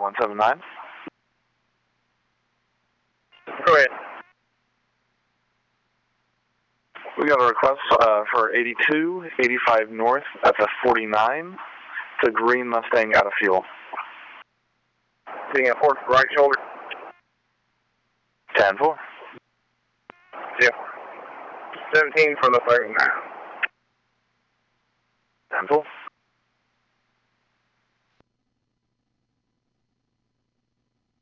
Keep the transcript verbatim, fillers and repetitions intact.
one seven nine. Go ahead. We got a request uh, for eighty-two, eighty-five north at the forty-nine. It's a green Mustang out of fuel. Sitting at port right shoulder. ten four. Yeah. seventeen from the thirty-nine. ten four.